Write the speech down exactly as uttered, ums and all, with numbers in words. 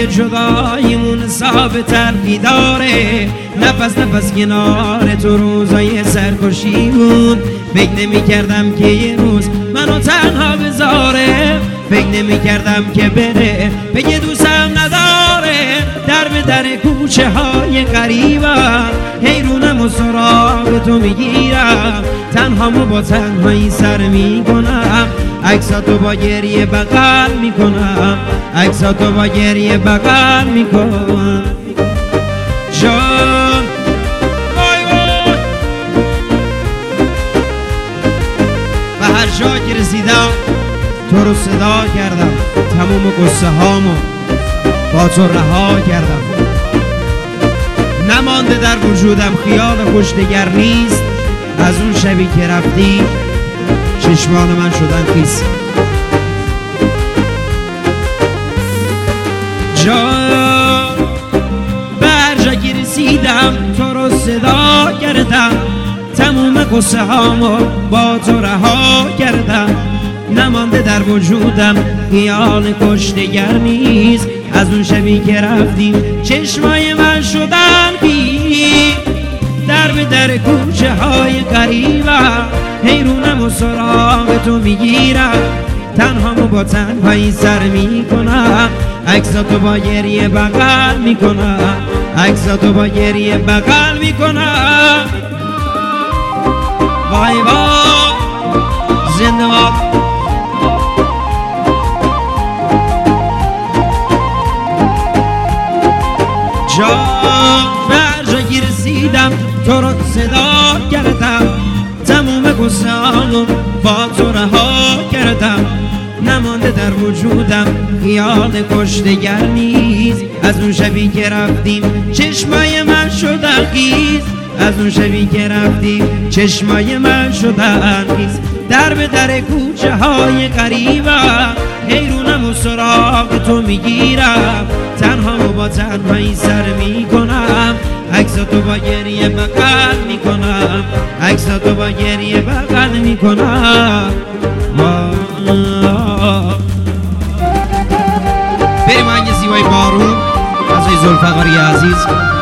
جدایمون ثابتر بیداره، نفس نفس کنار تو روزای سرکشی بود. فکر نمی کردم که یه روز منو تنها بذاره، فکر نمی کردم که بره بگه دوستم نداره. در به در کوچه های غریبم حیرونم و سراغ تو میگیرم، تنهامو با تنهایی سر میکنم، عکساتو با گریه بغل میکنم، عکساتو با گریه بغل میکنم. جان وای وای به هر جا که رسیدم تو رو صدا کردم، تموم قصه هامو با تو رها کردم. نمانده در وجودم خیال خوش دگر نیست، از اون شبی که رفتی چشمان من شدن خیس. جان به هر جا که رسیدم تو رو صدا کردم، تموم قصه هامو با تو رها کردم. نمانده در وجودم خیال خوش دگر نیست، از اون شبی که رفتیم چشمای من شدن خیس. در به در کوچه های غریبم حیرونم و سراغ تو میگیرم، تنهامو با تنهایی سر میکنم، عکساتو با گریه بغل میکنم، عکساتو با گریه بغل میکنم. وای وای زنده باد. جان به هر جا که رسیدم تو رو صدا کردم، تموم قصه هامو با تو رها کردم. نمانده در وجودم خیال خوش دگر نیست، از اون شبی که رفتیم چشمای من شدن خیس، از اون شبی که رفتیم چشمای من شدن خیس. در به در کوچه های غریبم حیرونم و سراغ تو میگیرم، تنهامو با تنهایی سر میکنم، عکساتو با گریه بغل میکنم، عکساتو با گریه بغل میکنم. بریم آهنگ زیبای بارون از ذوالفقاری عزیز.